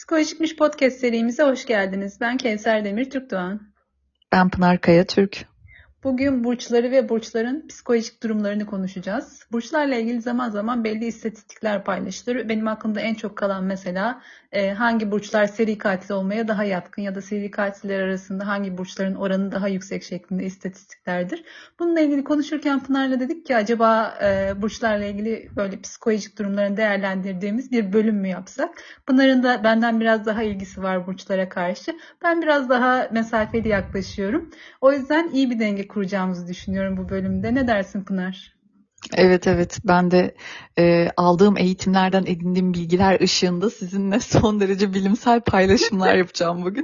Psikolojikmiş podcast serimize hoş geldiniz. Ben Kevser Demir Türkdoğan. Ben Pınar Kaya Türk. Bugün burçları ve burçların psikolojik durumlarını konuşacağız. Burçlarla ilgili zaman zaman belli istatistikler paylaşılır. Benim aklımda en çok kalan mesela hangi burçlar seri katil olmaya daha yatkın ya da seri katiller arasında hangi burçların oranı daha yüksek şeklinde istatistiklerdir. Bununla ilgili konuşurken Pınar'la dedik ki acaba burçlarla ilgili böyle psikolojik durumlarını değerlendirdiğimiz bir bölüm mü yapsak? Pınar'ın da benden biraz daha ilgisi var burçlara karşı. Ben biraz daha mesafeli yaklaşıyorum. O yüzden iyi bir denge kuracağımızı düşünüyorum bu bölümde. Ne dersin Pınar? Evet, ben de aldığım eğitimlerden edindiğim bilgiler ışığında sizinle son derece bilimsel paylaşımlar yapacağım bugün.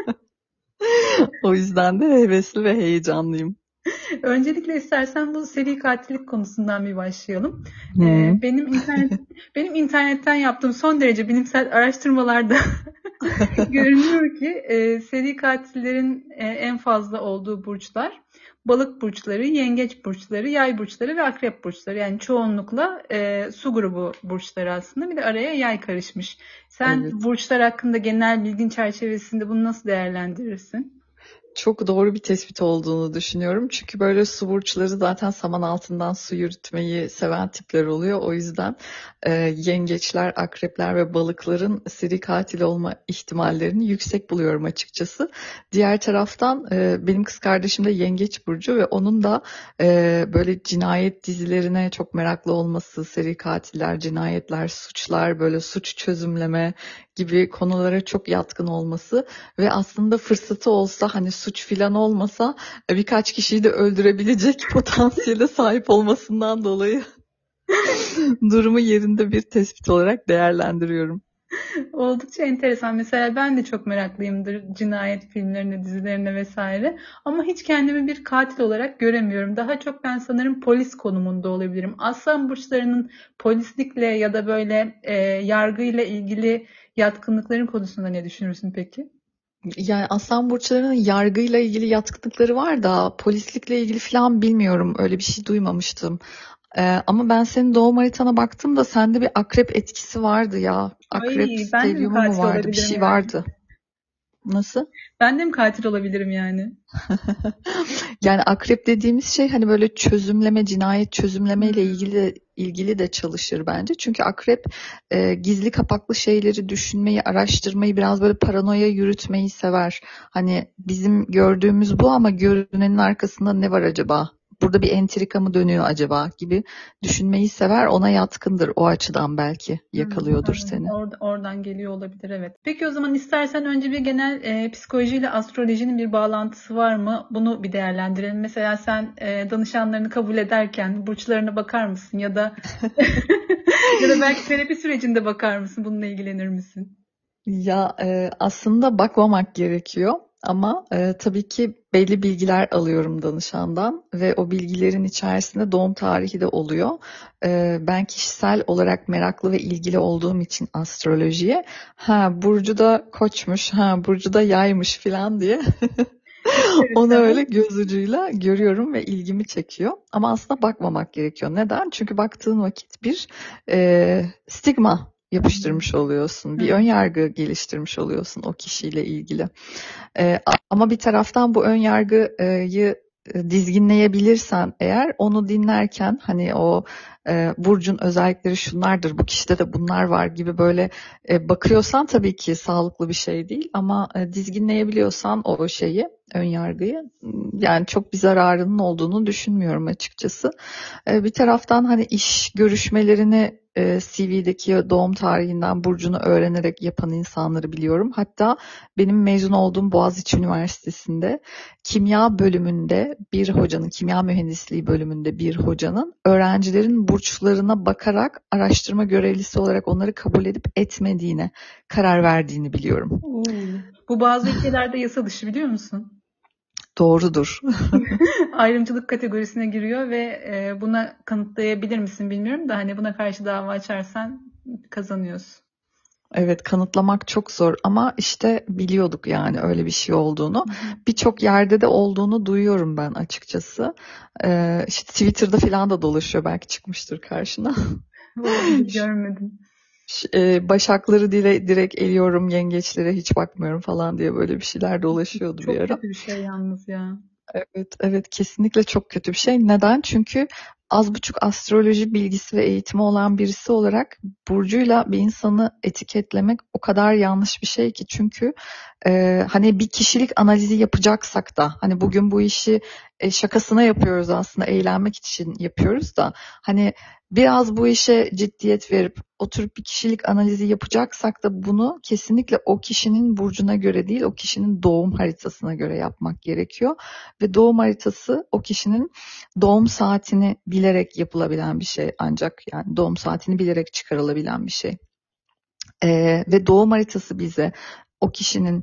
O yüzden de hevesli ve heyecanlıyım. Öncelikle istersen bu seri katillik konusundan bir başlayalım. Hı. Benim internetten yaptığım son derece bilimsel araştırmalarda görünüyor ki seri katillerin en fazla olduğu burçlar balık burçları, yengeç burçları, yay burçları ve akrep burçları. Yani çoğunlukla su grubu burçları aslında. Bir de araya yay karışmış. Sen Evet. burçlar hakkında genel bilgin çerçevesinde bunu nasıl değerlendirirsin? Çok doğru bir tespit olduğunu düşünüyorum. Çünkü böyle su burçları zaten saman altından su yürütmeyi seven tipler oluyor. O yüzden yengeçler, akrepler ve balıkların seri katil olma ihtimallerini yüksek buluyorum açıkçası. Diğer taraftan benim kız kardeşim de yengeç burcu ve onun da böyle cinayet dizilerine çok meraklı olması, seri katiller, cinayetler, suçlar, böyle suç çözümleme gibi konulara çok yatkın olması ve aslında fırsatı olsa hani suç filan olmasa birkaç kişiyi de öldürebilecek potansiyele sahip olmasından dolayı durumu yerinde bir tespit olarak değerlendiriyorum. Oldukça enteresan. Mesela ben de çok meraklıyımdır cinayet filmlerine, dizilerine vesaire. Ama hiç kendimi bir katil olarak göremiyorum. Daha çok ben sanırım polis konumunda olabilirim. Aslan burçlarının polislikle ya da böyle yargıyla ilgili yatkınlıkların konusunda ne düşünürsün peki? Yani aslan burçlarının yargıyla ilgili yatkınlıkları var da polislikle ilgili falan bilmiyorum. Öyle bir şey duymamıştım. Ama ben senin doğum haritana baktım da sende bir akrep etkisi vardı ya. Akrep Ay, ben de mi steryumu mu katil vardı? Bir olabilirim şey yani? vardı. Nasıl? Ben de mi katil olabilirim yani? Yani akrep dediğimiz şey hani böyle çözümleme, cinayet çözümleme ile Hmm. ilgili de çalışır bence. Çünkü akrep gizli kapaklı şeyleri düşünmeyi, araştırmayı, biraz böyle paranoya yürütmeyi sever. Hani bizim gördüğümüz bu ama görünenin arkasında ne var acaba? Burada bir entrika mı dönüyor acaba gibi düşünmeyi sever. Ona yatkındır. O açıdan belki yakalıyordur Anladım. seni. Oradan geliyor olabilir, evet. Peki o zaman istersen önce bir genel psikolojiyle astrolojinin bir bağlantısı var mı? Bunu bir değerlendirelim. Mesela sen danışanlarını kabul ederken burçlarına bakar mısın ya da ya da belki terapi sürecinde bakar mısın? Bununla ilgilenir misin? Ya aslında bakmamak gerekiyor ama tabii ki belli bilgiler alıyorum danışandan ve o bilgilerin içerisinde doğum tarihi de oluyor. Ben kişisel olarak meraklı ve ilgili olduğum için astrolojiye, ha Burcu da Koçmuş, ha Burcu da Yaymış falan diye İster onu öyle istemez. göz ucuyla görüyorum ve ilgimi çekiyor. Ama aslında bakmamak gerekiyor. Neden? Çünkü baktığın vakit bir stigma Hı hı. yapıştırmış oluyorsun. Bir ön Evet. yargı geliştirmiş oluyorsun o kişiyle ilgili. Ama bir taraftan bu ön yargıyı dizginleyebilirsen eğer onu dinlerken hani o burcun özellikleri şunlardır, bu kişide de bunlar var gibi böyle bakıyorsan tabii ki sağlıklı bir şey değil ama dizginleyebiliyorsan o şeyi, ön yargıyı yani çok bir zararının olduğunu düşünmüyorum açıkçası. Bir taraftan hani iş görüşmelerini CV'deki doğum tarihinden burcunu öğrenerek yapan insanları biliyorum. Hatta benim mezun olduğum Boğaziçi Üniversitesi'nde kimya bölümünde bir hocanın, kimya mühendisliği bölümünde bir hocanın öğrencilerin burçlarına bakarak araştırma görevlisi olarak onları kabul edip etmediğine karar verdiğini biliyorum. Bu bazı ülkelerde yasa dışı, biliyor musun? Doğrudur. Ayrımcılık kategorisine giriyor ve buna kanıtlayabilir misin bilmiyorum da hani buna karşı dava açarsan kazanıyorsun. Evet, kanıtlamak çok zor ama işte biliyorduk yani öyle bir şey olduğunu. Hı hı. Birçok yerde de olduğunu duyuyorum ben açıkçası. İşte Twitter'da falan da dolaşıyor, belki çıkmıştır karşına. Olabilir, görmedim. Başakları direkt eliyorum, yengeçlere hiç bakmıyorum falan diye böyle bir şeyler dolaşıyordu bir Çok ara. kötü bir şey yalnız ya. Evet, evet, kesinlikle çok kötü bir şey. Neden? Çünkü az buçuk astroloji bilgisi ve eğitimi olan birisi olarak burcuyla bir insanı etiketlemek o kadar yanlış bir şey ki. Çünkü hani bir kişilik analizi yapacaksak da hani bugün bu işi şakasına yapıyoruz, aslında eğlenmek için yapıyoruz da hani biraz bu işe ciddiyet verip oturup bir kişilik analizi yapacaksak da bunu kesinlikle o kişinin burcuna göre değil, o kişinin doğum haritasına göre yapmak gerekiyor. Ve doğum haritası o kişinin doğum saatini bilerek yapılabilen bir şey, ancak yani doğum saatini bilerek çıkarılabilen bir şey. Ve doğum haritası bize o kişinin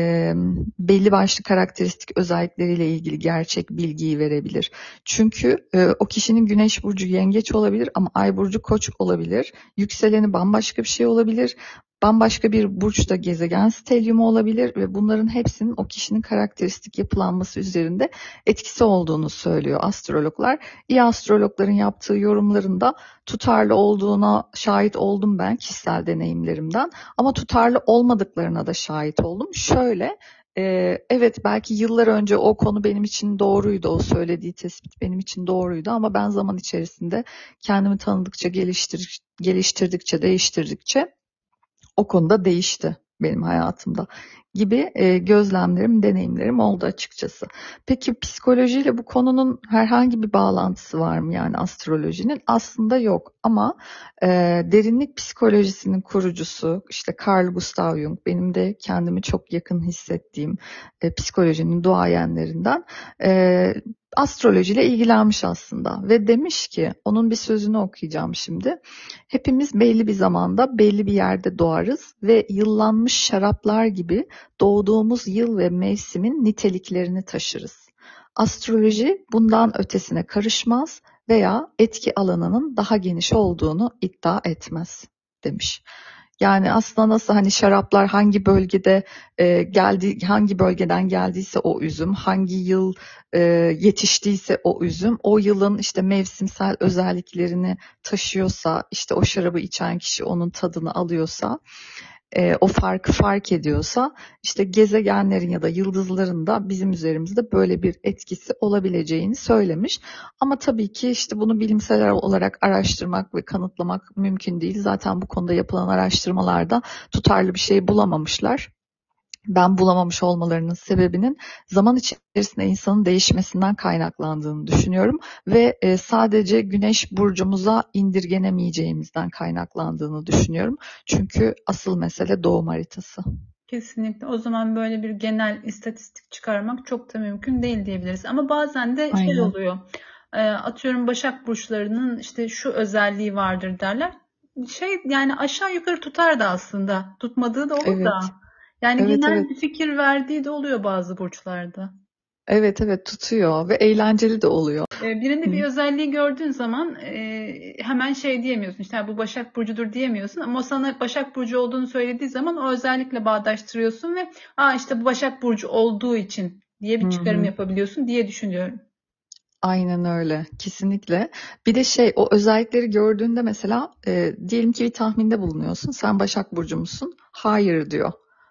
belli başlı karakteristik özellikleriyle ilgili gerçek bilgiyi verebilir. Çünkü o kişinin güneş burcu yengeç olabilir ama ay burcu koç olabilir. Yükseleni bambaşka bir şey olabilir. Bambaşka bir burçta gezegen stelyumu olabilir ve bunların hepsinin o kişinin karakteristik yapılanması üzerinde etkisi olduğunu söylüyor astrologlar. İyi astrologların yaptığı yorumlarında tutarlı olduğuna şahit oldum ben kişisel deneyimlerimden, ama tutarlı olmadıklarına da şahit oldum. Şöyle, evet belki yıllar önce o konu benim için doğruydu, o söylediği tespit benim için doğruydu ama ben zaman içerisinde kendimi tanıdıkça, geliştirdikçe, değiştirdikçe o konuda değişti benim hayatımda gibi gözlemlerim, deneyimlerim oldu açıkçası. Peki psikolojiyle bu konunun herhangi bir bağlantısı var mı, yani astrolojinin? Aslında yok ama e, derinlik psikolojisinin kurucusu işte Carl Gustav Jung, benim de kendimi çok yakın hissettiğim psikolojinin duayenlerinden, e, astrolojiyle ilgilenmiş aslında ve demiş ki, onun bir sözünü okuyacağım şimdi. Hepimiz belli bir zamanda, belli bir yerde doğarız ve yıllanmış şaraplar gibi doğduğumuz yıl ve mevsimin niteliklerini taşırız. Astroloji bundan ötesine karışmaz veya etki alanının daha geniş olduğunu iddia etmez demiş. Yani aslında nasıl hani şaraplar hangi bölgede hangi bölgeden geldiyse o üzüm, hangi yıl e, yetiştiyse o üzüm, o yılın işte mevsimsel özelliklerini taşıyorsa, işte o şarabı içen kişi onun tadını alıyorsa, o farkı fark ediyorsa, işte gezegenlerin ya da yıldızların da bizim üzerimizde böyle bir etkisi olabileceğini söylemiş. Ama tabii ki işte bunu bilimsel olarak araştırmak ve kanıtlamak mümkün değil. Zaten bu konuda yapılan araştırmalarda tutarlı bir şey bulamamışlar. Ben bulamamış olmalarının sebebinin zaman içerisinde insanın değişmesinden kaynaklandığını düşünüyorum ve sadece güneş burcumuza indirgenemeyeceğimizden kaynaklandığını düşünüyorum. Çünkü asıl mesele doğum haritası. Kesinlikle. O zaman böyle bir genel istatistik çıkarmak çok da mümkün değil diyebiliriz. Ama bazen de şey Aynen. oluyor. Atıyorum Başak burçlarının işte şu özelliği vardır derler. Şey yani aşağı yukarı tutar da aslında. Tutmadığı da olur da. Evet, Yani evet, genel evet. bir fikir verdiği de oluyor bazı burçlarda. Evet, evet, tutuyor ve eğlenceli de oluyor. Birinde bir Hı. özelliği gördüğün zaman hemen şey diyemiyorsun, işte "Ha, bu Başak Burcu'dur" diyemiyorsun, ama o sana Başak Burcu olduğunu söylediği zaman o özellikle bağdaştırıyorsun ve işte bu Başak Burcu olduğu için diye Hı bir çıkarım hı. yapabiliyorsun diye düşünüyorum. Aynen öyle, kesinlikle. Bir de o özellikleri gördüğünde mesela diyelim ki bir tahminde bulunuyorsun. Sen Başak Burcu musun? Hayır diyor.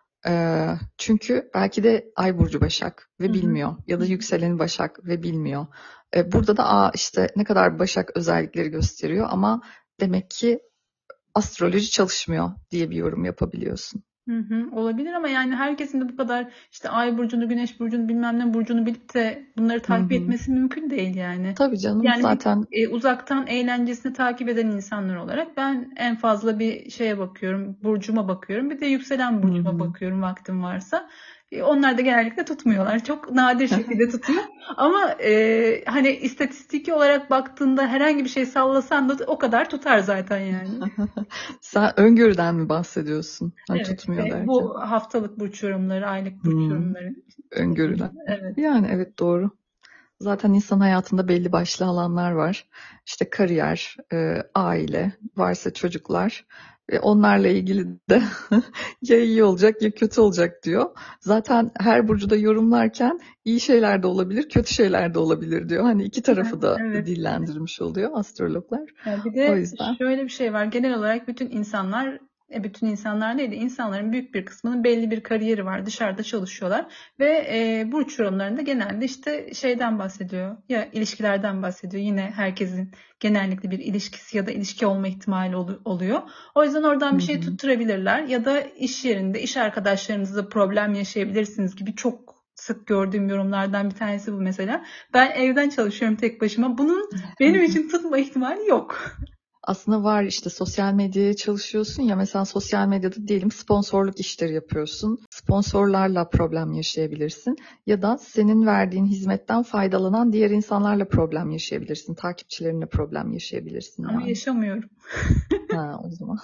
Çünkü belki de Ay burcu Başak Hı ve hı. bilmiyor, ya Hı da hı. yükseleni Başak ve bilmiyor. Burada da işte ne kadar Başak özellikleri gösteriyor ama demek ki astroloji çalışmıyor diye bir yorum yapabiliyorsun. Hı hı, olabilir ama yani herkesin de bu kadar işte Ay burcunu, Güneş burcunu, bilmem ne burcunu bilip de bunları Hı takip hı. etmesi mümkün değil yani. Tabii canım, Yani bir zaten. uzaktan eğlencesini takip eden insanlar olarak ben en fazla bir şeye bakıyorum, burcuma bakıyorum. Bir de yükselen Hı burcuma hı. bakıyorum vaktim varsa. Onlar da genellikle tutmuyorlar. Çok nadir şekilde tutuyor. Ama hani istatistiki olarak baktığında herhangi bir şey sallasan da o kadar tutar zaten yani. Sen öngörüden mi bahsediyorsun? Hani Evet, tutmuyor derken. bu haftalık burç yorumları, aylık burç Hmm, yorumları öngörüler. şeklinde. Evet. Yani evet, doğru. Zaten insan hayatında belli başlı alanlar var. İşte kariyer, aile, varsa çocuklar. Onlarla ilgili de ya iyi olacak ya kötü olacak diyor. Zaten her burcu da yorumlarken iyi şeyler de olabilir, kötü şeyler de olabilir diyor. Hani iki Değil mi? tarafı da Evet. dillendirmiş oluyor astrologlar. Yani bir O de yüzden. şöyle bir şey var. Genel olarak bütün insanlar değil de insanların büyük bir kısmının belli bir kariyeri var. Dışarıda çalışıyorlar ve burç yorumlarında genelde işte şeyden bahsediyor. Ya ilişkilerden bahsediyor. Yine herkesin genellikle bir ilişkisi ya da ilişki olma ihtimali oluyor. O yüzden oradan Hı bir şey hı. tutturabilirler ya da iş yerinde iş arkadaşlarınızla problem yaşayabilirsiniz gibi çok sık gördüğüm yorumlardan bir tanesi bu mesela. Ben evden çalışıyorum tek başıma. Bunun benim için tutma ihtimali yok. Aslında var işte sosyal medyaya çalışıyorsun ya mesela sosyal medyada diyelim sponsorluk işleri yapıyorsun. Sponsorlarla problem yaşayabilirsin ya da senin verdiğin hizmetten faydalanan diğer insanlarla problem yaşayabilirsin. Takipçilerinle problem yaşayabilirsin Ama yani. yaşamıyorum. Ha, o zaman.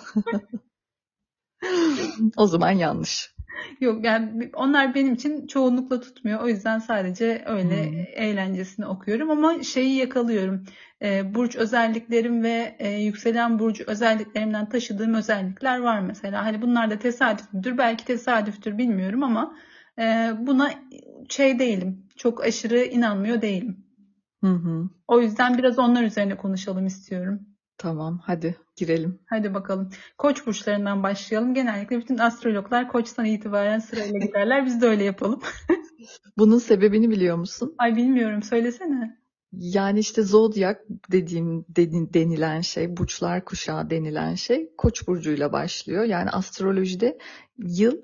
O zaman yanlış. Yok yani onlar benim için çoğunlukla tutmuyor. O yüzden sadece öyle Hmm. eğlencesine okuyorum ama şeyi yakalıyorum. Burç özelliklerim ve yükselen burcu özelliklerimden taşıdığım özellikler var mesela. Hani bunlar da tesadüf müdür? Belki tesadüftür bilmiyorum ama buna şey değilim. Çok aşırı inanmıyor değilim. Hı hı. O yüzden biraz onlar üzerine konuşalım istiyorum. Tamam, hadi girelim. Hadi bakalım. Koç burçlarından başlayalım. Genellikle bütün astrologlar koçtan itibaren sırayla giderler. Biz de öyle yapalım. Bunun sebebini biliyor musun? Ay bilmiyorum. Söylesene. Yani işte zodyak denilen şey, burçlar kuşağı denilen şey Koç burcuyla başlıyor. Yani astrolojide yıl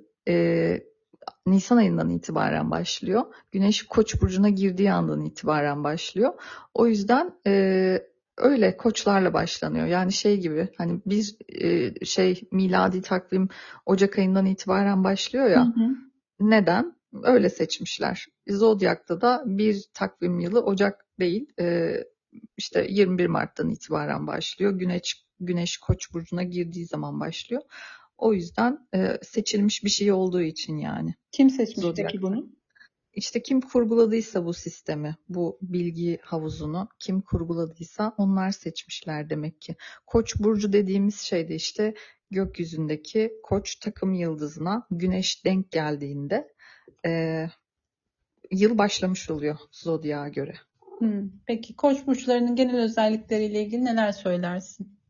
Nisan ayından itibaren başlıyor. Güneş Koç burcuna girdiği andan itibaren başlıyor. O yüzden öyle koçlarla başlanıyor. Yani şey gibi hani bir miladi takvim Ocak ayından itibaren başlıyor Hı ya. hı. Neden? Öyle seçmişler. Zodyak'ta da bir takvim yılı Ocak değil, işte 21 Mart'tan itibaren başlıyor. Güneş Koç burcuna girdiği zaman başlıyor. O yüzden seçilmiş bir şey olduğu için yani Kim seçmiş peki Zodyak'ta. bunu? İşte kim kurguladıysa bu sistemi, bu bilgi havuzunu kim kurguladıysa onlar seçmişler demek ki. Koç burcu dediğimiz şey de işte gökyüzündeki Koç takım yıldızına Güneş denk geldiğinde e, yıl başlamış oluyor zodyağa göre. Peki koç burçlarının genel özellikleriyle ilgili neler söylersin?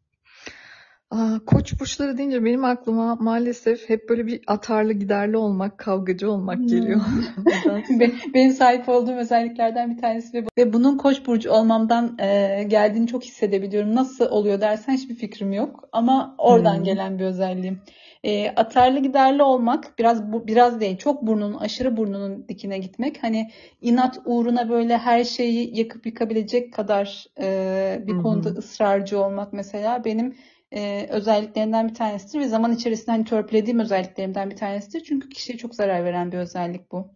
Koç burçları deyince benim aklıma maalesef hep böyle bir atarlı giderli olmak, kavgacı olmak geliyor. Hmm. Nedense. Benim sahip olduğum özelliklerden bir tanesi ve bunun koç burcu olmamdan geldiğini çok hissedebiliyorum. Nasıl oluyor dersen hiçbir fikrim yok. Ama oradan Hmm, gelen bir özelliğim. Atarlı giderli olmak biraz değil çok aşırı burnunun dikine gitmek. Hani inat uğruna böyle her şeyi yakıp yıkabilecek kadar hı bir konuda hı. ısrarcı olmak mesela benim özelliklerinden bir tanesidir ve zaman içerisinde hani törpülediğim özelliklerimden bir tanesidir. Çünkü kişiye çok zarar veren bir özellik bu.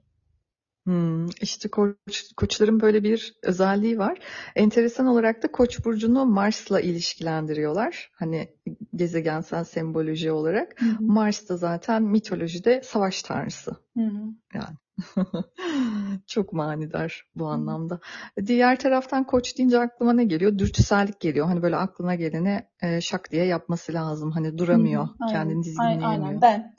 İşte koçların böyle bir özelliği var. Enteresan olarak da Koç burcunu Mars'la ilişkilendiriyorlar. Hani gezegensel semboloji olarak. Hı hı. Mars da zaten mitolojide savaş tanrısı. Hı hı. Yani çok manidar bu Hı. anlamda. Diğer taraftan Koç deyince aklıma ne geliyor? Dürtüsellik geliyor. Hani böyle aklına geleni şak diye yapması lazım. Hani Hı hı. duramıyor, Aynen. kendini Aynen dizginleyemiyor. ben.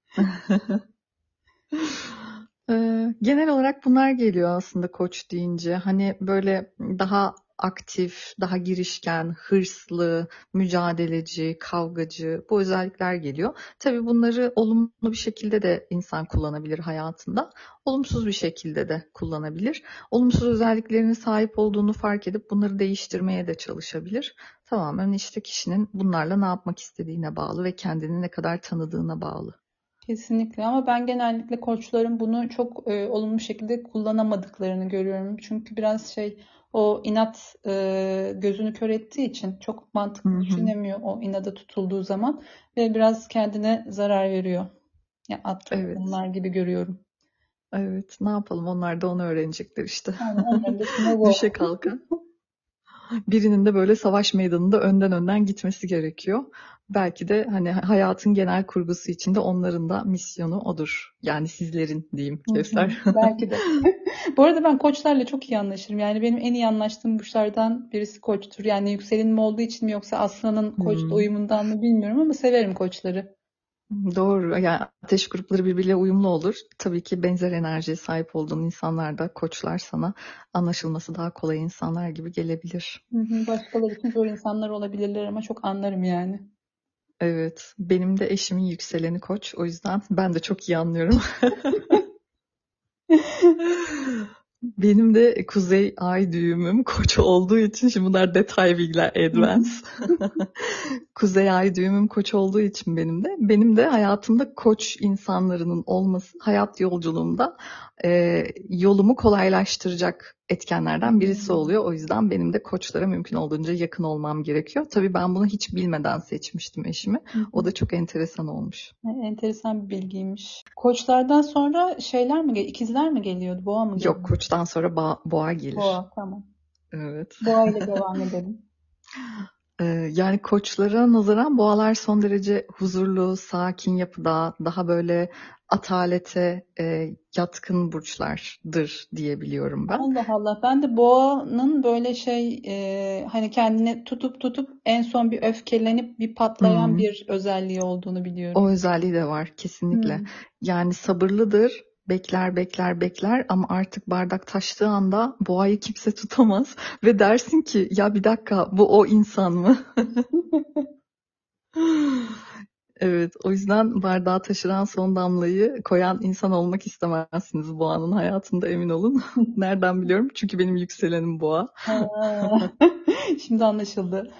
Genel olarak bunlar geliyor aslında koç deyince. Hani böyle daha aktif, daha girişken, hırslı, mücadeleci, kavgacı bu özellikler geliyor. Tabii bunları olumlu bir şekilde de insan kullanabilir hayatında. Olumsuz bir şekilde de kullanabilir. Olumsuz özelliklerine sahip olduğunu fark edip bunları değiştirmeye de çalışabilir. Tamamen işte kişinin bunlarla ne yapmak istediğine bağlı ve kendini ne kadar tanıdığına bağlı. Kesinlikle ama ben genellikle koçların bunu çok olumlu şekilde kullanamadıklarını görüyorum. Çünkü biraz o inat gözünü kör ettiği için çok Hı mantıklı hı. düşünemiyor o inada tutulduğu zaman ve biraz kendine zarar veriyor. Ya attığı Evet. adımlar gibi görüyorum. Evet, ne yapalım? Onlar da onu öğrenecekler işte. Yani onların da sınavı o. Düşe kalka. Birinin de böyle savaş meydanında önden gitmesi gerekiyor. Belki de hani hayatın genel kurgusu içinde onların da misyonu odur. Yani sizlerin diyeyim Hı hı, Kevser. belki de. Bu arada ben koçlarla çok iyi anlaşırım. Yani benim en iyi anlaştığım burçlardan birisi koçtur. Yani yükselenim olduğu için mi yoksa aslanın koçla Hmm, uyumundan mı bilmiyorum ama severim koçları. doğru. Yani ateş grupları birbiriyle uyumlu olur. Tabii ki benzer enerjiye sahip olduğun insanlar da koçlar sana anlaşılması daha kolay insanlar gibi gelebilir. Hı hı, başkaları için zor insanlar olabilirler ama çok anlarım yani. Evet, benim de eşimin yükseleni koç. O yüzden ben de çok iyi anlıyorum. Benim de kuzey ay düğümüm koç olduğu için şimdi bunlar detay bilgiler Hı hı. advance. Kuzey ay düğümüm koç olduğu için benim de hayatımda koç insanlarının olması hayat yolculuğumda yolumu kolaylaştıracak etkenlerden birisi Hmm. oluyor. O yüzden benim de koçlara mümkün olduğunca yakın olmam gerekiyor. Tabii ben bunu hiç bilmeden seçmiştim eşimi. Hı O hı. da çok enteresan olmuş. Enteresan bir bilgiymiş. Koçlardan sonra şeyler mi ikizler mi geliyordu? Boğa mı Yok, geliyordu? koçtan sonra boğa gelir. Boğa, tamam. Evet. Boğa ile devam edelim. Yani koçlara nazaran boğalar son derece huzurlu, sakin yapıda, daha böyle atalete yatkın burçlardır diyebiliyorum ben. Allah Allah. Ben de boğanın böyle hani kendini tutup en son bir öfkelenip bir patlayan Hmm, bir özelliği olduğunu biliyorum. o özelliği de var kesinlikle. Hmm. Yani sabırlıdır, bekler ama artık bardak taştığı anda boğayı kimse tutamaz ve dersin ki ya bir dakika bu o insan mı? Evet, o yüzden bardağı taşıran son damlayı koyan insan olmak istemezsiniz boğanın hayatında emin olun. Nereden biliyorum? Çünkü benim yükselenim boğa. Ha. Şimdi anlaşıldı.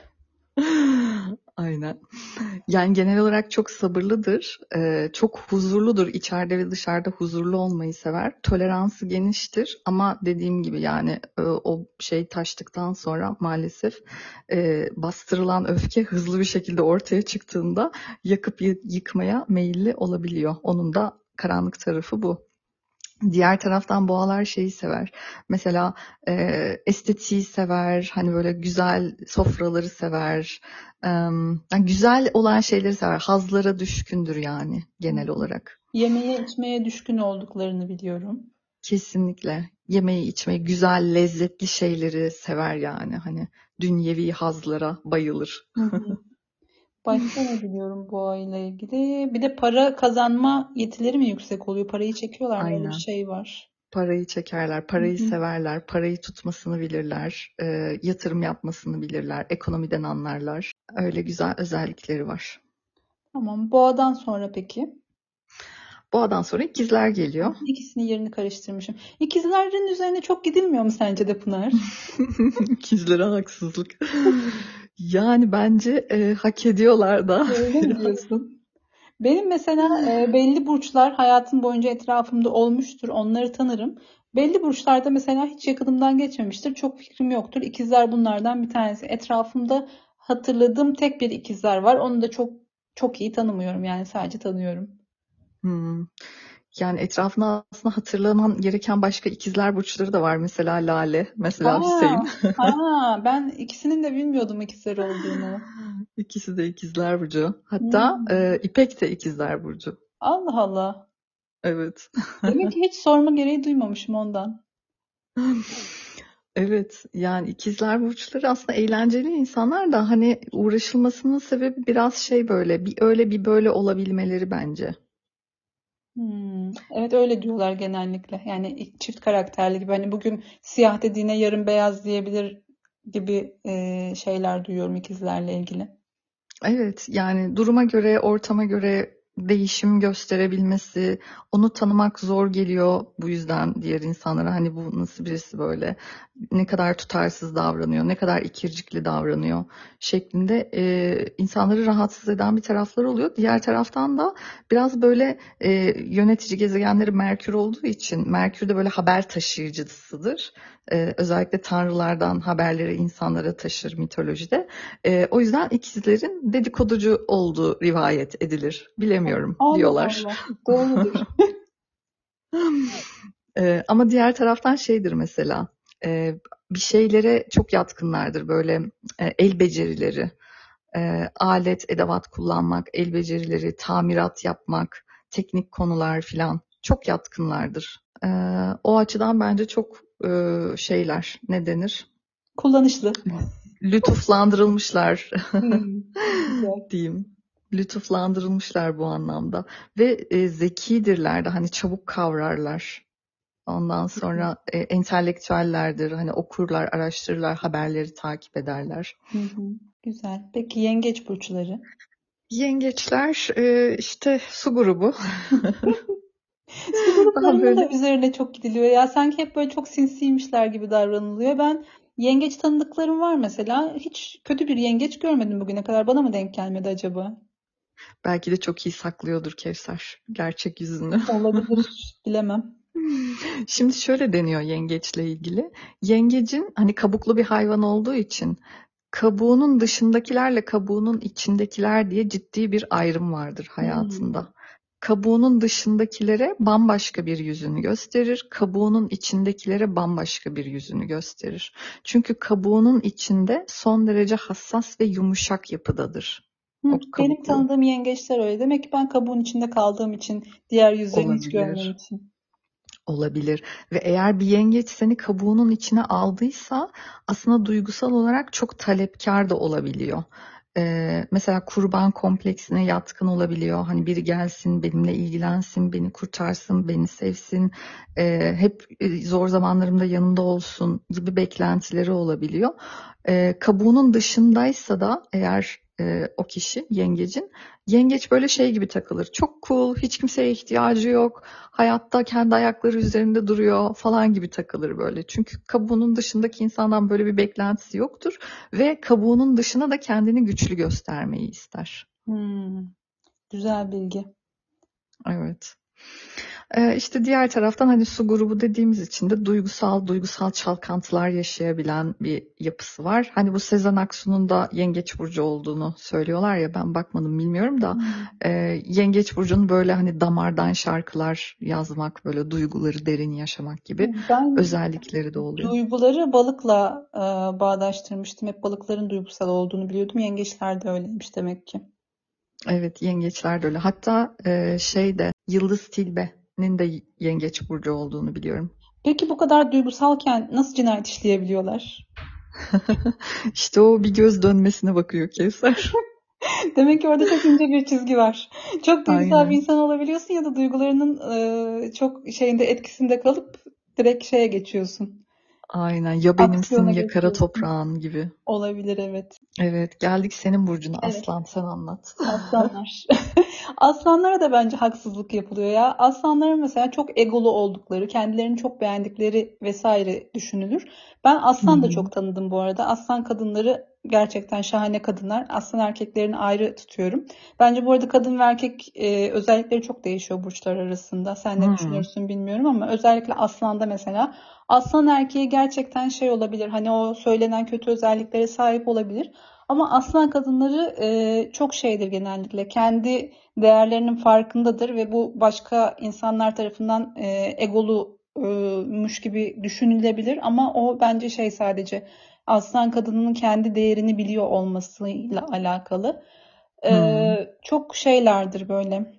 Aynen. Yani genel olarak çok sabırlıdır, çok huzurludur. İçeride ve dışarıda huzurlu olmayı sever. Toleransı geniştir ama dediğim gibi yani o şey taştıktan sonra maalesef bastırılan öfke hızlı bir şekilde ortaya çıktığında yakıp yıkmaya meyilli olabiliyor. Onun da karanlık tarafı bu. Diğer taraftan boğalar şeyi sever. Mesela estetiği sever, hani böyle güzel sofraları sever, yani güzel olan şeyleri sever. Hazlara düşkündür yani Hı genel hı. olarak. Yemeye içmeye düşkün olduklarını biliyorum. Kesinlikle yemeği, içmeyi, güzel, lezzetli şeyleri sever yani. Hani dünyevi hazlara bayılır. Hı hı. Başka ne biliyorum boğa ile ilgili? Bir de para kazanma yetileri mi yüksek oluyor? Parayı çekiyorlar mı? Öyle bir Aynen. şey var. Parayı çekerler, Hı parayı hı. severler, parayı tutmasını bilirler, yatırım yapmasını bilirler, ekonomiden anlarlar. Öyle güzel özellikleri var. Tamam. Boğadan sonra peki? Boğadan sonra ikizler geliyor. İkisinin yerini karıştırmışım. İkizlerin üzerine çok gidilmiyor mu sence de Pınar? İkizlere haksızlık. Yani bence hak ediyorlar da Öyle mi biraz. diyorsun? Benim mesela belli burçlar hayatım boyunca etrafımda olmuştur. Onları tanırım. Belli burçlarda mesela hiç yakınımdan geçmemiştir. Çok fikrim yoktur. İkizler bunlardan bir tanesi. Etrafımda hatırladığım tek bir ikizler var. Onu da çok iyi tanımıyorum. Yani sadece tanıyorum. Hmm. Yani etrafına aslında hatırlaman gereken başka ikizler burçları da var. Mesela Lale, mesela Hüseyin. Aa, ha, ben ikisinin de bilmiyordum ikizler olduğunu. İkisi de ikizler burcu. Hatta Hmm. İpek de ikizler burcu. Allah Allah. Evet. Demek ki hiç sorma gereği duymamışım ondan. Evet, yani ikizler burçları aslında eğlenceli insanlar da hani uğraşılmasının sebebi biraz şey böyle bir öyle bir böyle olabilmeleri bence. Evet öyle diyorlar genellikle. Yani çift karakterli gibi. Hani bugün siyah dediğine yarın beyaz diyebilir gibi şeyler duyuyorum ikizlerle ilgili. Evet, yani duruma göre, ortama göre değişim gösterebilmesi, onu tanımak zor geliyor bu yüzden diğer insanlara. Hani bu nasıl birisi böyle, ne kadar tutarsız davranıyor, ne kadar ikircikli davranıyor şeklinde insanları rahatsız eden bir taraflar oluyor. Diğer taraftan da biraz böyle yönetici gezegenleri Merkür olduğu için Merkür de böyle haber taşıyıcısıdır. Özellikle tanrılardan haberleri insanlara taşır mitolojide. O yüzden ikizlerin dedikoducu olduğu rivayet edilir. Bilemiyorum Allah diyorlar. Allah. Doğrudur. Ama diğer taraftan şeydir mesela. bir şeylere çok yatkınlardır, böyle el becerileri, alet, edevat kullanmak, el becerileri, tamirat yapmak, teknik konular filan çok yatkınlardır. O açıdan bence çok şeyler, ne denir? Kullanışlı. Lütuflandırılmışlar Hmm, güzel. diyeyim. Lütuflandırılmışlar bu anlamda. Ve zekidirler de, hani çabuk kavrarlar. Ondan sonra entelektüellerdir. Hani okurlar, araştırırlar, haberleri takip ederler. Hı hı, güzel. Peki yengeç burçları? Yengeçler işte su grubu. Su Daha gruplarının da böyle, üzerine çok gidiliyor ya. Sanki hep böyle çok sinsiymişler gibi davranılıyor. Ben yengeç tanıdıklarım var mesela. Hiç kötü bir yengeç görmedim bugüne kadar. Bana mı denk gelmedi acaba? belki de çok iyi saklıyordur Kevser gerçek yüzünü. Olabilir. Bilemem. Şimdi şöyle deniyor yengeçle ilgili. Yengecin hani kabuklu bir hayvan olduğu için kabuğunun dışındakilerle kabuğunun içindekiler diye ciddi bir ayrım vardır Hmm. hayatında. Kabuğunun dışındakilere bambaşka bir yüzünü gösterir, kabuğunun içindekilere bambaşka bir yüzünü gösterir. Çünkü kabuğunun içinde son derece hassas ve yumuşak yapıdadır Hı, o benim kabuklu. tanıdığım yengeçler öyle. Demek ki ben kabuğun içinde kaldığım için, diğer yüzlerini hiç Olabilir. görmemişim. Olabilir. Ve eğer bir yengeç seni kabuğunun içine aldıysa aslında duygusal olarak çok talepkar da olabiliyor. Mesela kurban kompleksine yatkın olabiliyor. Hani biri gelsin, benimle ilgilensin, beni kurtarsın, beni sevsin, hep zor zamanlarımda yanımda olsun gibi beklentileri olabiliyor. Kabuğunun dışındaysa da eğer o kişi, yengecin, yengeç böyle şey gibi takılır. Çok cool, hiç kimseye ihtiyacı yok, hayatta kendi ayakları üzerinde duruyor falan gibi takılır böyle. Çünkü kabuğunun dışındaki insandan böyle bir beklentisi yoktur ve kabuğunun dışına da kendini güçlü göstermeyi ister. Hmm, güzel bilgi. Evet. İşte diğer taraftan hani su grubu dediğimiz için de duygusal çalkantılar yaşayabilen bir yapısı var. Hani bu Sezen Aksu'nun da Yengeç burcu olduğunu söylüyorlar ya, ben bakmadım bilmiyorum da Hmm. Yengeç burcunun böyle hani damardan şarkılar yazmak, böyle duyguları derin yaşamak gibi Ben özellikleri de oluyor. duyguları balıkla bağdaştırmıştım. Hep balıkların duygusal olduğunu biliyordum. Yengeçler de öyleymiş demek ki. Evet, yengeçler de öyle. Hatta Yıldız Tilbe'nin de Yengeç burcu olduğunu biliyorum. Peki bu kadar duygusalken nasıl cinayet işleyebiliyorlar? İşte o bir göz dönmesine bakıyor Kevser. Demek ki orada çok ince bir çizgi var. Çok duygusal bir Aynen. insan olabiliyorsun ya da duygularının çok şeyinde etkisinde kalıp direkt şeye geçiyorsun. Aynen. Ya benimsin Aksiyona ya kara geçiyorsun. toprağın gibi. Olabilir, evet. Evet, geldik senin burcuna Evet. Aslan, sen anlat. Aslanlar. Aslanlara da bence haksızlık yapılıyor ya. Aslanların mesela çok egolu oldukları, kendilerini çok beğendikleri vesaire düşünülür. Ben Hı aslan da hı. çok tanıdım bu arada. Aslan kadınları gerçekten şahane kadınlar. Aslan erkeklerini ayrı tutuyorum. Bence bu arada kadın ve erkek özellikleri çok değişiyor burçlar arasında. Sen ne Hı. düşünürsün bilmiyorum ama özellikle aslanda mesela aslan erkeği gerçekten şey olabilir. Hani o söylenen kötü özelliklere sahip olabilir. Ama aslan kadınları çok şeydir genellikle. Kendi değerlerinin farkındadır ve bu başka insanlar tarafından egoluymuş gibi düşünülebilir. Ama o bence şey, sadece aslan kadınının kendi değerini biliyor olmasıyla alakalı. Hı. Çok şeylerdir böyle.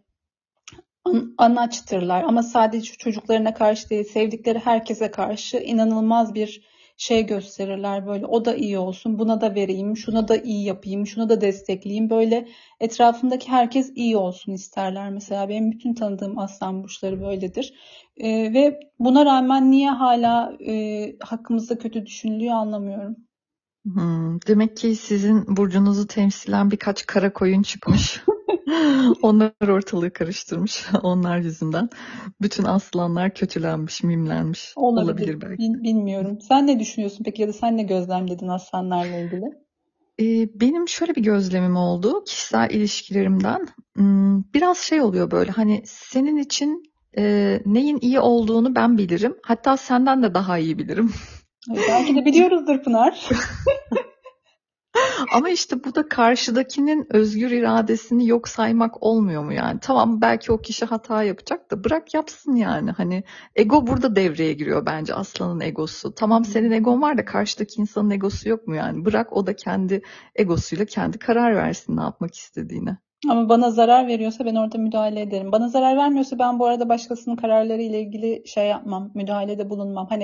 Anaçtırlar ama sadece çocuklarına karşı değil, sevdikleri herkese karşı inanılmaz bir şey gösterirler böyle. O da iyi olsun, buna da vereyim, şuna da iyi yapayım, şuna da destekleyeyim. Böyle etrafındaki herkes iyi olsun isterler mesela. Benim bütün tanıdığım aslan burçları böyledir. Ve buna rağmen niye hala hakkımızda kötü düşünülüyor anlamıyorum. Demek ki sizin burcunuzu temsilen birkaç kara koyun çıkmış. Onlar ortalığı karıştırmış. Onlar yüzünden. Bütün aslanlar kötülenmiş, mimlenmiş. Olabilir, Olabilir belki. bilmiyorum. Sen ne düşünüyorsun peki, ya da sen ne gözlemledin aslanlarla ilgili? Benim şöyle bir gözlemim oldu kişisel ilişkilerimden. Biraz şey oluyor böyle, hani senin için neyin iyi olduğunu ben bilirim. Hatta senden de daha iyi bilirim. Belki de biliyoruzdur Pınar. Ama işte bu da karşıdakinin özgür iradesini yok saymak olmuyor mu yani? Tamam, belki o kişi hata yapacak da bırak yapsın yani. Hani ego burada devreye giriyor bence, aslanın egosu. Tamam, senin egon var da karşıdaki insanın egosu yok mu yani? Bırak o da kendi egosuyla kendi karar versin ne yapmak istediğine. Ama bana zarar veriyorsa ben orada müdahale ederim. Bana zarar vermiyorsa ben bu arada başkasının kararları ile ilgili şey yapmam, müdahalede bulunmam. Hani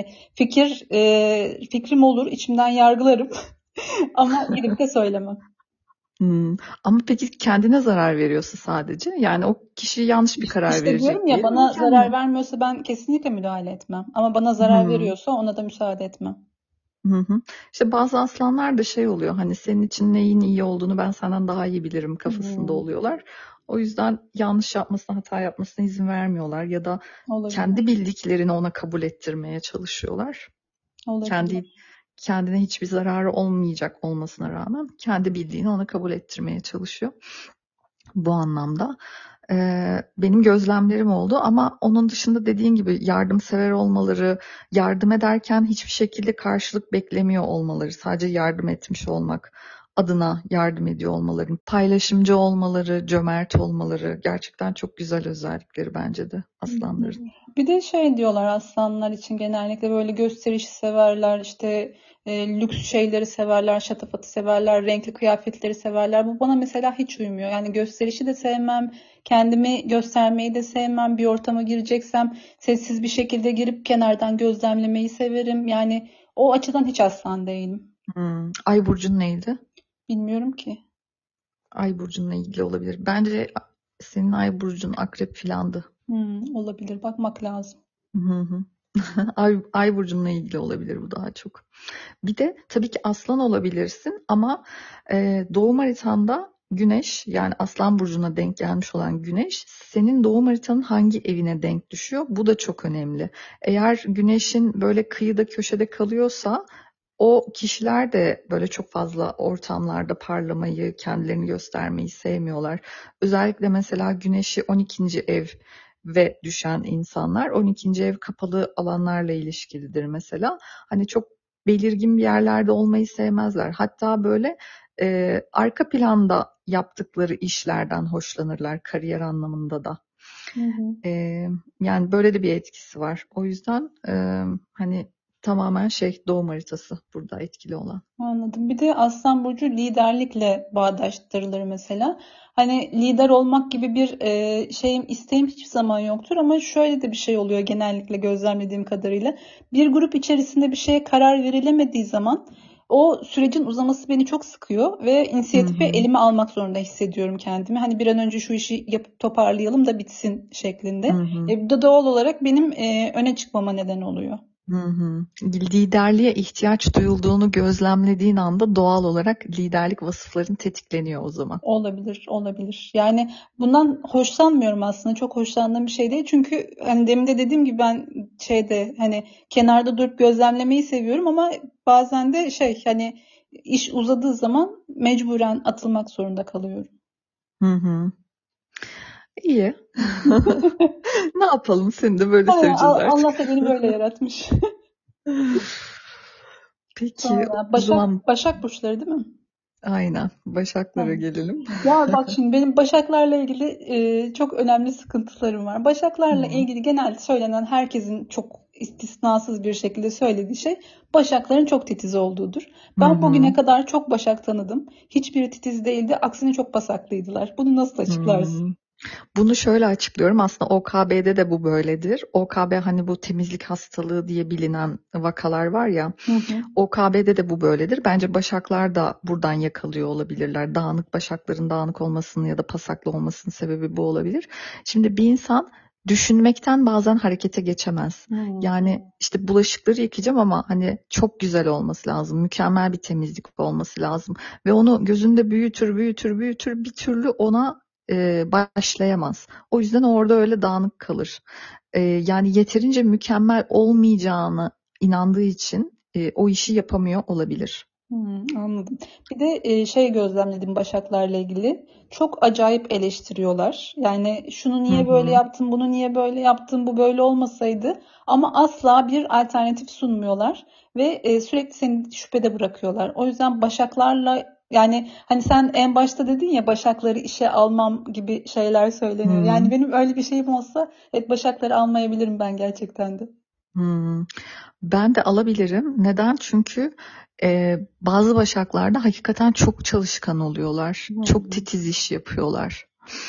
fikrim olur, içimden yargılarım ama gidip de söylemem. Hmm. Ama peki kendine zarar veriyorsa sadece, yani o kişi yanlış bir karar İşte diyorum verecek ya, diyelim ama bana zarar kendine. vermiyorsa ben kesinlikle müdahale etmem. Ama bana zarar Hmm. veriyorsa ona da müsaade etmem. Hı hı. İşte bazı aslanlar da şey oluyor, hani senin için neyin iyi olduğunu ben senden daha iyi bilirim kafasında Hmm, oluyorlar. O yüzden yanlış yapmasına, hata yapmasına izin vermiyorlar ya da kendi olabilir, bildiklerini ona kabul ettirmeye çalışıyorlar. olabilir. Kendine hiçbir zararı olmayacak olmasına rağmen kendi bildiğini ona kabul ettirmeye çalışıyor. Bu anlamda benim gözlemlerim oldu ama onun dışında dediğin gibi yardımsever olmaları, yardım ederken hiçbir şekilde karşılık beklemiyor olmaları, sadece yardım etmiş olmak adına yardım ediyor olmaları, paylaşımcı olmaları, cömert olmaları gerçekten çok güzel özellikleri bence de aslanların. Bir de şey diyorlar, aslanlar için genellikle böyle gösterişi severler, işte lüks şeyleri severler, şatafatı severler, renkli kıyafetleri severler. Bu bana mesela hiç uymuyor. Yani gösterişi de sevmem, kendimi göstermeyi de sevmem. Bir ortama gireceksem sessiz bir şekilde girip kenardan gözlemlemeyi severim. Yani o açıdan hiç aslan değilim. Ay burcun neydi? Bilmiyorum ki. Ay burcunla ilgili olabilir. Bence senin ay burcun akrep filandı. Olabilir. Bakmak lazım. Hı hı. Ay burcunla ilgili olabilir bu daha çok. Bir de tabii ki aslan olabilirsin ama doğum haritanda güneş, yani aslan burcuna denk gelmiş olan güneş senin doğum haritanın hangi evine denk düşüyor? Bu da çok önemli. Eğer güneşin böyle kıyıda köşede kalıyorsa o kişiler de böyle çok fazla ortamlarda parlamayı, kendilerini göstermeyi sevmiyorlar. Özellikle mesela güneşi 12. ev ve düşen insanlar, 12. ev kapalı alanlarla ilişkilidir mesela. Hani çok belirgin bir yerlerde olmayı sevmezler. Hatta böyle arka planda yaptıkları işlerden hoşlanırlar, kariyer anlamında da. Hı hı. E, Yani böyle de bir etkisi var. O yüzden hani tamamen doğum haritası burada etkili olan. Anladım. Bir de Aslan Burcu liderlikle bağdaştırılır mesela. Hani lider olmak gibi bir isteğim hiçbir zaman yoktur ama şöyle de bir şey oluyor genellikle gözlemlediğim kadarıyla. Bir grup içerisinde bir şeye karar verilemediği zaman o sürecin uzaması beni çok sıkıyor ve Hı inisiyatifi hı. elime almak zorunda hissediyorum kendimi. Hani bir an önce şu işi yapıp toparlayalım da bitsin Hı şeklinde. hı. Bu da doğal olarak benim öne çıkmama neden oluyor. Hı hı. Liderliğe ihtiyaç duyulduğunu gözlemlediğin anda doğal olarak liderlik vasıfların tetikleniyor o zaman. Olabilir, olabilir. Yani bundan hoşlanmıyorum aslında. Çok hoşlandığım bir şey değil. Çünkü hani demin de dediğim gibi ben hani kenarda durup gözlemlemeyi seviyorum ama bazen de hani iş uzadığı zaman mecburen atılmak zorunda kalıyorum. Hı hı. İyi. Ne yapalım? Seni de böyle seveceğiz artık. Allah da beni böyle yaratmış. Peki, Sonra o zaman Başak burçları değil mi? aynen Başaklara Tamam. gelelim. Ya bak şimdi benim Başaklarla ilgili çok önemli sıkıntılarım var. Başaklarla Hı. ilgili genelde söylenen, herkesin çok istisnasız bir şekilde söylediği şey Başakların çok titiz olduğudur. Hı Ben bugüne hı. kadar çok Başak tanıdım. Hiçbiri titiz değildi. Aksine çok pasaklıydılar. Bunu nasıl açıklarsın? Hı. Bunu şöyle açıklıyorum. Aslında OKB'de de bu böyledir. OKB, hani bu temizlik hastalığı diye bilinen vakalar var ya. Hı hı. OKB'de de bu böyledir. Bence başaklar da buradan yakalıyor olabilirler. Dağınık başakların dağınık olmasının ya da pasaklı olmasının sebebi bu olabilir. Şimdi bir insan düşünmekten bazen harekete geçemez. Hmm. Yani işte bulaşıkları yıkayacağım ama hani çok güzel olması lazım. Mükemmel bir temizlik olması lazım. Ve onu gözünde büyütür, büyütür, büyütür, bir türlü ona başlayamaz. O yüzden orada öyle dağınık kalır. Yani yeterince mükemmel olmayacağını inandığı için o işi yapamıyor olabilir. Anladım. Bir de gözlemledim Başaklarla ilgili. Çok acayip eleştiriyorlar. Yani şunu Hı niye böyle hı. yaptın, bunu niye böyle yaptın, bu böyle olmasaydı. Ama asla bir alternatif sunmuyorlar ve sürekli seni şüphede bırakıyorlar. O yüzden Başaklarla Yani hani sen en başta dedin ya başakları işe almam gibi şeyler söyleniyor. Yani Hmm, benim öyle bir şeyim olsa evet başakları almayabilirim ben gerçekten de. hmm. Ben de alabilirim. Neden? Çünkü bazı başaklarda hakikaten çok çalışkan oluyorlar. Çok Hmm. titiz iş yapıyorlar.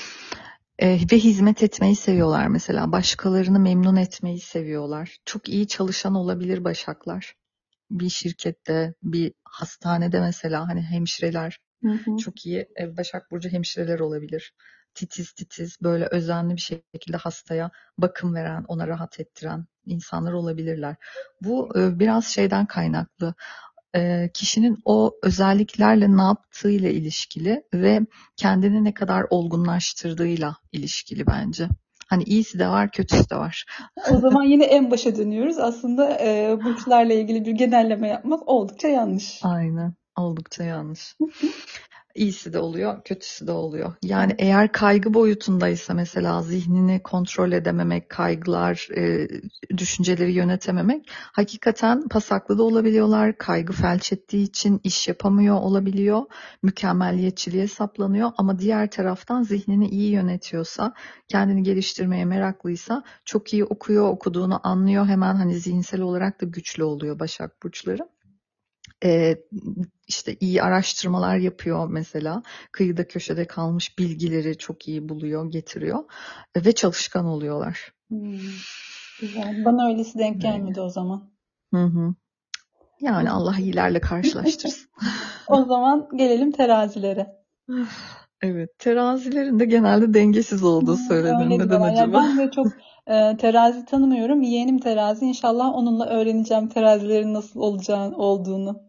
Ve hizmet etmeyi seviyorlar mesela. Başkalarını memnun etmeyi seviyorlar. Çok iyi çalışan olabilir başaklar. Bir şirkette, bir hastanede mesela hani hemşireler Hı hı. çok iyi Başak Burcu hemşireler olabilir. Titiz titiz böyle özenli bir şekilde hastaya bakım veren, ona rahat ettiren insanlar olabilirler. Bu biraz şeyden kaynaklı. Kişinin o özelliklerle ne yaptığıyla ilişkili ve kendini ne kadar olgunlaştırdığıyla ilişkili bence. Hani iyisi de var, kötüsü de var. O zaman yine en başa dönüyoruz. Aslında burçlarla ilgili bir genelleme yapmak oldukça yanlış. Aynen. Oldukça yanlış. İyisi de oluyor, kötüsü de oluyor. Yani eğer kaygı boyutundaysa mesela zihnini kontrol edememek, kaygılar, düşünceleri yönetememek, hakikaten pasaklı da olabiliyorlar. Kaygı felç ettiği için iş yapamıyor olabiliyor. Mükemmeliyetçiliğe saplanıyor. Ama diğer taraftan zihnini iyi yönetiyorsa, kendini geliştirmeye meraklıysa çok iyi okuyor, okuduğunu anlıyor. Hemen hani zihinsel olarak da güçlü oluyor Başak Burçları. Eee, işte iyi araştırmalar yapıyor mesela. Kıyıda köşede kalmış bilgileri çok iyi buluyor, getiriyor ve çalışkan oluyorlar. Hmm, güzel. Bana öylesi denk Böyle. gelmedi o zaman. Hı hı. Yani Allah iyilerle karşılaştırsın. O zaman gelelim terazilere. Evet, terazilerin de genelde dengesiz olduğu söyleniyor. Öyle Neden diyorlar. Yani acaba? ben de çok terazi tanımıyorum. Yeğenim terazi. İnşallah onunla öğreneceğim terazilerin nasıl olduğunu.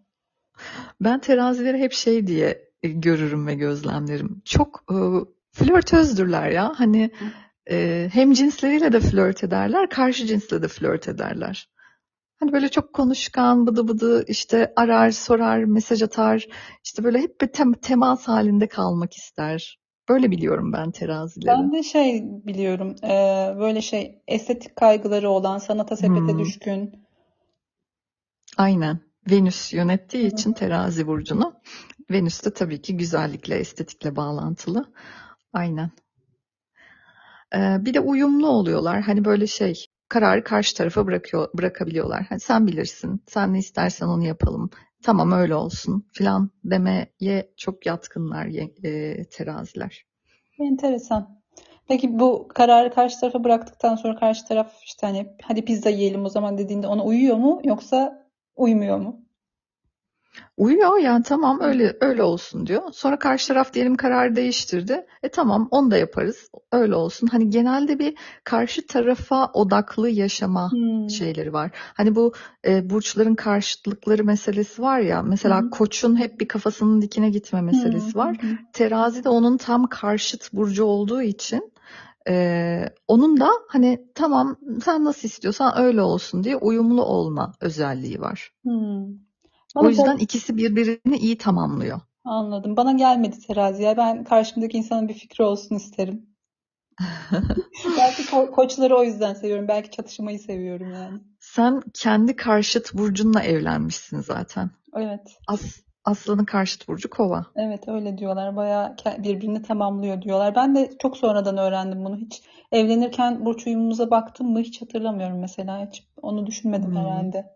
Ben terazileri hep şey diye görürüm ve gözlemlerim. Çok flörtözdürler ya. Hani hem cinsleriyle de flört ederler, karşı cinsle de flört ederler. Hani böyle çok konuşkan, bıdı bıdı işte arar, sorar, mesaj atar. İşte böyle hep bir temas halinde kalmak ister. Böyle biliyorum ben terazileri. Ben de şey biliyorum. Böyle şey estetik kaygıları olan, sanata sepete Hmm, düşkün. aynen. Venüs yönettiği için terazi burcunu. Venüs de tabii ki güzellikle, estetikle bağlantılı. Aynen. Bir de uyumlu oluyorlar. Hani böyle şey, kararı karşı tarafa bırakabiliyorlar. Hani sen bilirsin, sen ne istersen onu yapalım. Tamam öyle olsun filan demeye çok yatkınlar teraziler. Enteresan. Peki bu kararı karşı tarafa bıraktıktan sonra karşı taraf işte hani hadi pizza yiyelim o zaman dediğinde ona uyuyor mu yoksa uymuyor mu? Uyuyor yani tamam öyle öyle olsun diyor. Sonra karşı taraf diyelim kararı değiştirdi. Tamam onu da yaparız. Öyle olsun. Hani genelde bir karşı tarafa odaklı yaşama Hmm. şeyleri var. Hani bu burçların karşıtlıkları meselesi var ya. Hı Mesela hı. Koç'un hep bir kafasının dikine gitme Hı meselesi hı var. hı. Terazi de onun tam karşıt burcu olduğu için onun da hani tamam sen nasıl istiyorsan öyle olsun diye uyumlu olma özelliği var. Hmm. O Bana yüzden ikisi birbirini iyi tamamlıyor. anladım. Bana gelmedi teraziye. Ben karşımdaki insanın bir fikri olsun isterim. Belki koçları o yüzden seviyorum. Belki çatışmayı seviyorum yani. Sen kendi karşıt burcunla evlenmişsin zaten. Evet. Aslanın karşıt burcu Kova. Evet öyle diyorlar. Bayağı birbirini tamamlıyor diyorlar. Ben de çok sonradan öğrendim bunu. Hiç evlenirken burç uyumumuza baktım mı hiç hatırlamıyorum mesela. Hiç onu düşünmedim Hmm. herhalde.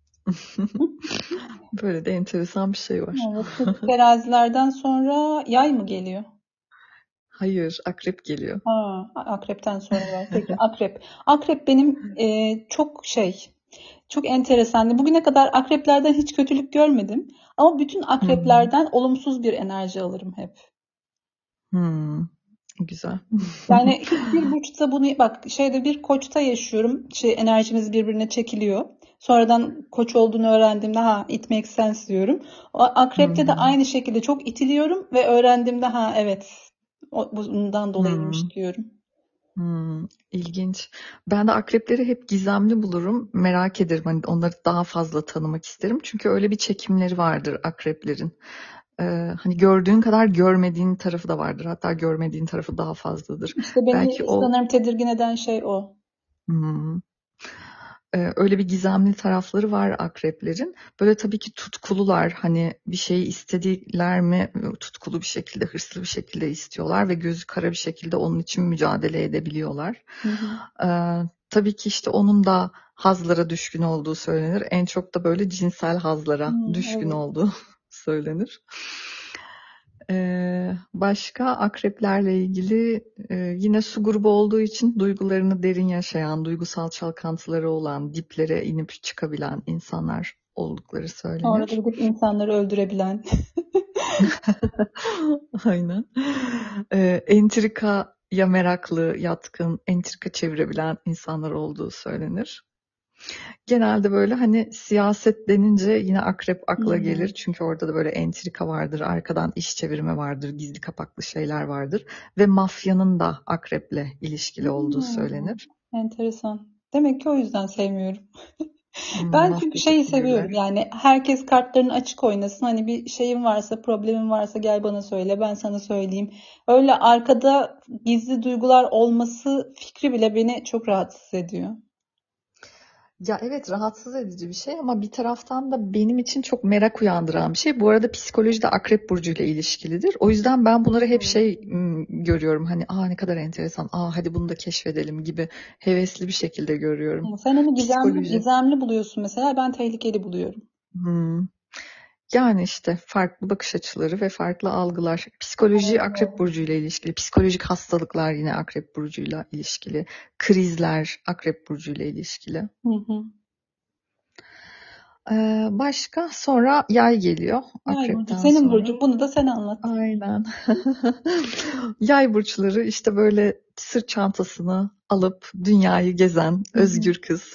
Böyle de enteresan bir şey var. Evet. Peki terazilerden sonra yay mı geliyor? Hayır, akrep geliyor. Ha, akrepten sonra yay. Peki akrep. Akrep benim çok çok enteresandı. Bugüne kadar akreplerden hiç kötülük görmedim. Ama bütün Hmm. akreplerden olumsuz bir enerji alırım hep. Hmm. Güzel. Yani hiçbir burçta bunu bak şeyde bir koçta yaşıyorum. Şey enerjimiz birbirine çekiliyor. Sonradan koç olduğunu öğrendiğimde ha it makes sense diyorum. O Hı akrepte de hı. aynı şekilde çok itiliyorum ve öğrendiğimde ha evet bundan dolayıymış Hmm. diyorum. İlginç. Ben de akrepleri hep gizemli bulurum. Merak ederim. Hani onları daha fazla tanımak isterim. Çünkü öyle bir çekimleri vardır akreplerin. Hani gördüğün kadar görmediğin tarafı da vardır. Hatta görmediğin tarafı daha fazladır. İşte Belki beni o sanırım tedirgin eden şey o. hmm, Öyle bir gizemli tarafları var akreplerin. Böyle tabii ki tutkulular. Hani bir şeyi istediler mi tutkulu bir şekilde, hırslı bir şekilde istiyorlar ve gözü kara bir şekilde onun için mücadele edebiliyorlar. Hı hı. Tabii ki işte onun da hazlara düşkün olduğu söylenir. En çok da böyle cinsel hazlara düşkün Evet. olduğu söylenir. Başka akreplerle ilgili yine su grubu olduğu için duygularını derin yaşayan, duygusal çalkantıları olan, diplere inip çıkabilen insanlar oldukları Orada söylenir. gidip insanları öldürebilen. Aynen. Entrikaya meraklı, yatkın, entrika çevirebilen insanlar olduğu söylenir. Genelde böyle hani siyaset denince yine akrep Hı akla gelir. hı. Çünkü orada da böyle entrika vardır, arkadan iş çevirme vardır, gizli kapaklı şeyler vardır. Ve mafyanın da akreple ilişkili olduğu Hmm, söylenir. enteresan. Demek ki o yüzden sevmiyorum. Ben çünkü Mafyatik şeyi seviyorum, figürler. yani herkes kartlarını açık oynasın. Hani bir şeyin varsa, problemin varsa gel bana söyle, ben sana söyleyeyim. Öyle arkada gizli duygular olması fikri bile beni çok rahatsız ediyor. Ya evet, rahatsız edici bir şey ama bir taraftan da benim için çok merak uyandıran bir şey. Bu arada psikolojide Akrep Burcu ile ilişkilidir. O yüzden ben bunları hep Hmm. görüyorum. Hani ne kadar enteresan. Hadi bunu da keşfedelim gibi hevesli bir şekilde görüyorum. Sen onu gizemli, Psikoloji. gizemli buluyorsun mesela, ben tehlikeli buluyorum. Hmm. Yani işte farklı bakış açıları ve farklı algılar. Psikoloji Aynen Akrep öyle. Burcu ile ilişkili. Psikolojik hastalıklar yine Akrep Burcu ile ilişkili. Krizler Akrep Burcu ile ilişkili. Hı hı. Başka sonra yay geliyor Yay burcu akrepten senin sonra. burcun, bunu da sen anlat. Aynen. Yay burçları işte böyle sırt çantasını alıp dünyayı gezen Hı hı. özgür kız.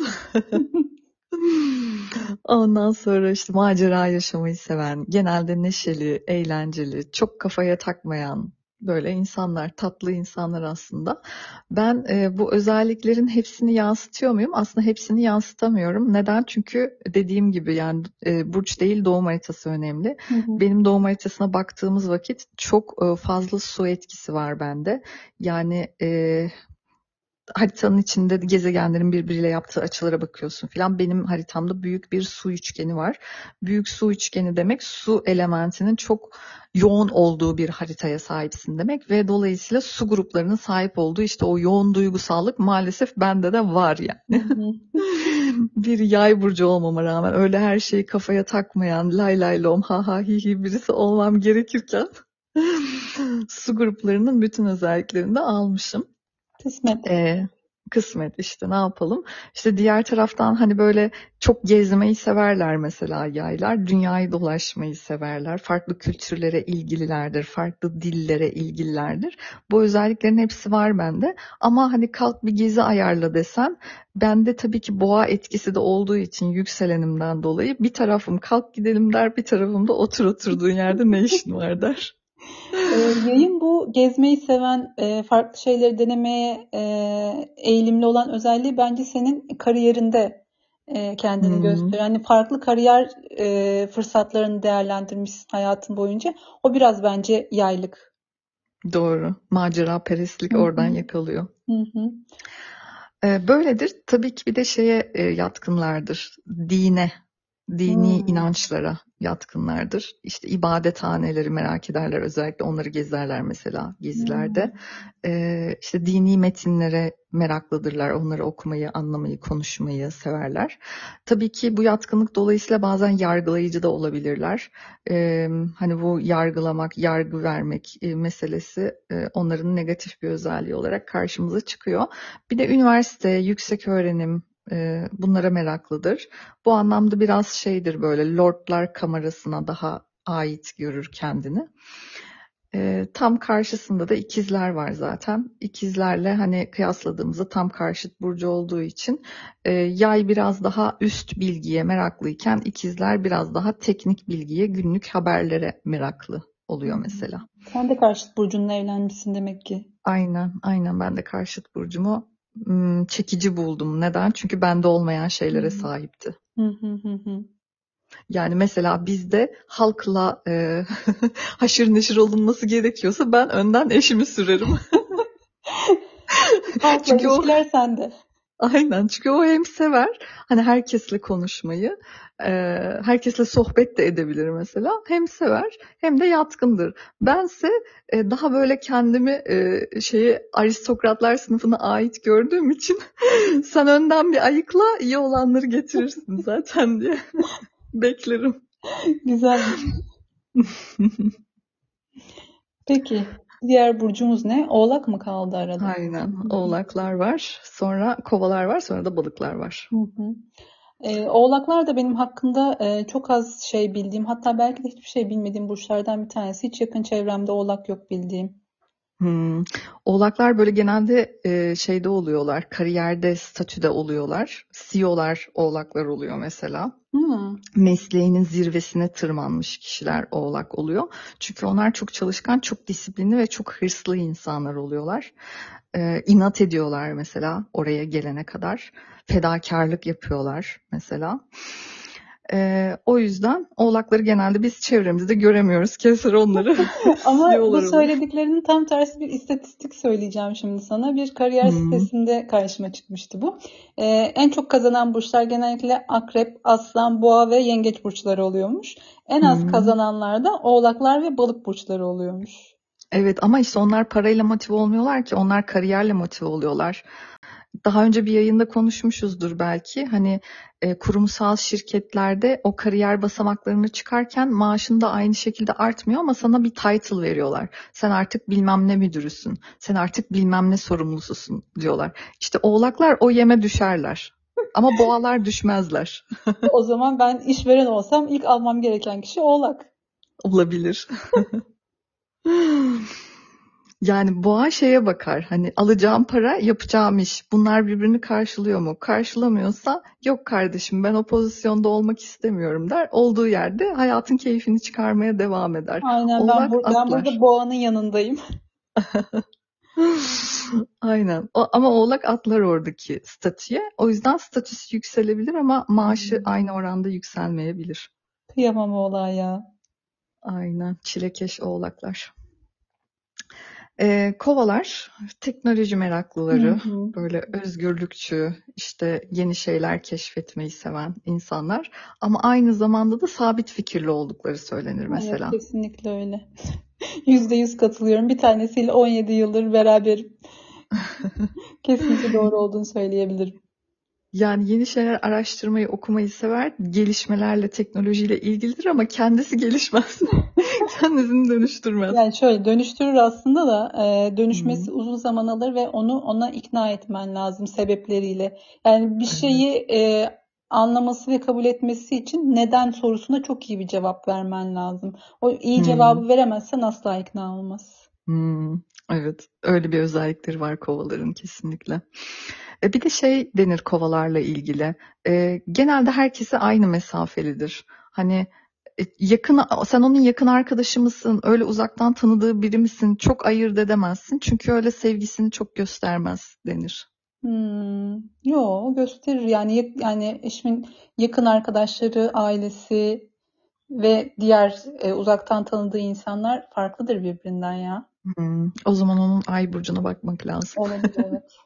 Ondan sonra işte macera yaşamayı seven, genelde neşeli, eğlenceli, çok kafaya takmayan böyle insanlar, tatlı insanlar aslında. Ben bu özelliklerin hepsini yansıtıyor muyum? Aslında hepsini yansıtamıyorum. Neden? Çünkü dediğim gibi yani burç değil, doğum haritası önemli. Hı hı. Benim doğum haritasına baktığımız vakit çok fazla su etkisi var bende. Yani haritanın içinde gezegenlerin birbiriyle yaptığı açılara bakıyorsun filan. Benim haritamda büyük bir su üçgeni var. Büyük su üçgeni demek su elementinin çok yoğun olduğu bir haritaya sahipsin demek ve dolayısıyla su gruplarının sahip olduğu işte o yoğun duygusallık maalesef bende de var Hı yani. hı. Bir yay burcu olmama rağmen öyle her şeyi kafaya takmayan lay lay lom ha ha hi hi birisi olmam gerekirken su gruplarının bütün özelliklerini de almışım. Kısmet. Ee, Kısmet işte ne yapalım. İşte diğer taraftan hani böyle çok gezmeyi severler mesela yaylar. Dünyayı dolaşmayı severler. Farklı kültürlere ilgililerdir. Farklı dillere ilgililerdir. Bu özelliklerin hepsi var bende. Ama hani kalk bir gezi ayarla desen bende tabii ki boğa etkisi de olduğu için yükselenimden dolayı bir tarafım kalk gidelim der, bir tarafım da otur oturduğun yerde ne işin var der. Yayın bu gezmeyi seven, farklı şeyleri denemeye eğilimli olan özelliği bence senin kariyerinde kendini Hmm, gösteriyor. Yani farklı kariyer fırsatlarını değerlendirmişsin hayatın boyunca. O biraz bence yaylık. doğru. Macera perestlik Hı oradan hı. yakalıyor. Hı hı. Böyledir. Tabii ki bir de şeye yatkınlardır. Dine, dini Hmm. inançlara yatkınlardır. İşte ibadethaneleri merak ederler. Özellikle onları gezerler mesela gezilerde. Hmm. İşte dini metinlere meraklıdırlar. Onları okumayı, anlamayı, konuşmayı severler. Tabii ki bu yatkınlık dolayısıyla bazen yargılayıcı da olabilirler. Hani bu yargılamak, yargı vermek meselesi onların negatif bir özelliği olarak karşımıza çıkıyor. Bir de üniversite, yüksek öğrenim bunlara meraklıdır. Bu anlamda biraz şeydir böyle Lordlar Kamerası'na daha ait görür kendini. Tam karşısında da ikizler var zaten. İkizlerle hani kıyasladığımızda tam karşıt burcu olduğu için yay biraz daha üst bilgiye meraklıyken ikizler biraz daha teknik bilgiye, günlük haberlere meraklı Hı oluyor hı. mesela. Sen de karşıt burcunla evlenmişsin demek ki. Aynen, aynen ben de karşıt burcumu çekici buldum. Neden? Çünkü bende olmayan Hı şeylere hı. sahipti. Hı hı hı hı. Yani mesela bizde halkla haşır neşir olunması gerekiyorsa ben önden eşimi sürerim. Halkla Çünkü o ilişkiler sende. Aynen, çünkü o hem sever hani herkesle konuşmayı, herkesle sohbet de edebilir mesela. Hem sever hem de yatkındır. Bense daha böyle kendimi aristokratlar sınıfına ait gördüğüm için sen önden bir ayıkla, iyi olanları getirirsin zaten diye beklerim. Güzelmiş. Peki, diğer burcumuz ne? Oğlak mı kaldı arada? Aynen. Hı hı. Oğlaklar var, sonra kovalar var, sonra da balıklar var. Hı hı. Oğlaklar da benim hakkında çok az şey bildiğim, hatta belki de hiçbir şey bilmediğim burçlardan bir tanesi. Hiç yakın çevremde oğlak yok bildiğim. Hmm. Oğlaklar böyle genelde şeyde oluyorlar, kariyerde, statüde oluyorlar. CEO'lar oğlaklar oluyor mesela. Hmm. Mesleğinin zirvesine tırmanmış kişiler oğlak oluyor. Çünkü onlar çok çalışkan, çok disiplinli ve çok hırslı insanlar oluyorlar. İnat ediyorlar mesela oraya gelene kadar. Fedakarlık yapıyorlar mesela. O yüzden oğlakları genelde biz çevremizde göremiyoruz. Keser onları Ama bu CEO'lar oluyor. söylediklerinin tam tersi bir istatistik söyleyeceğim şimdi sana. Bir kariyer Hmm. sitesinde karşıma çıkmıştı bu. En çok kazanan burçlar genellikle Akrep, Aslan, Boğa ve Yengeç burçları oluyormuş. En az Hmm. kazananlar da Oğlaklar ve Balık burçları oluyormuş. Evet, ama işte onlar parayla motive olmuyorlar ki, onlar kariyerle motive oluyorlar. Daha önce bir yayında konuşmuşuzdur belki. Hani kurumsal şirketlerde o kariyer basamaklarını çıkarken maaşın da aynı şekilde artmıyor ama sana bir title veriyorlar. Sen artık bilmem ne müdürüsün. Sen artık bilmem ne sorumlususun diyorlar. İşte oğlaklar o yeme düşerler. Ama boğalar düşmezler. O zaman ben işveren olsam ilk almam gereken kişi Oğlak. Olabilir. Yani boğa şeye bakar, hani alacağım para, yapacağım iş, bunlar birbirini karşılıyor mu? Karşılamıyorsa yok kardeşim, ben o pozisyonda olmak istemiyorum der. Olduğu yerde hayatın keyfini çıkarmaya devam eder. Aynen, Oğlak ben burada atlar. Boğa'nın yanındayım. Aynen. Ama oğlak atlar oradaki statüye. O yüzden statüsü yükselebilir ama maaşı Hmm. aynı oranda yükselmeyebilir. Kıyamam Oğlak'a ya. Aynen. Çilekeş oğlaklar. Kovalar, teknoloji Hı meraklıları, hı. böyle özgürlükçü, işte yeni şeyler keşfetmeyi seven insanlar. Ama aynı zamanda da sabit fikirli oldukları söylenir Evet, mesela. kesinlikle öyle. %100 katılıyorum. Bir tanesiyle 17 yıldır beraberim. Kesinlikle doğru olduğunu söyleyebilirim. Yani yeni şeyler araştırmayı, okumayı sever, gelişmelerle, teknolojiyle ilgilidir ama kendisi gelişmez. Kendisini dönüştürmez. Yani şöyle dönüştürür aslında da Hmm, dönüşmesi uzun zaman alır ve ona ikna etmen lazım sebepleriyle. Yani bir şeyi evet. anlaması ve kabul etmesi için neden sorusuna çok iyi bir cevap vermen lazım. O iyi Hmm, cevabı veremezsen asla ikna olmaz. hmm. Evet, öyle bir özellikleri var kovaların kesinlikle. Bir de şey denir kovalarla ilgili. Genelde herkese aynı mesafelidir. Hani yakın, sen onun yakın arkadaşı mısın? Öyle uzaktan tanıdığı biri misin? Çok ayırt edemezsin. Çünkü öyle sevgisini çok göstermez denir. Yo, gösterir yani yani eşimin yakın arkadaşları, ailesi ve diğer uzaktan tanıdığı insanlar farklıdır birbirinden ya. O zaman onun ay burcuna bakmak lazım. Olabilir, evet.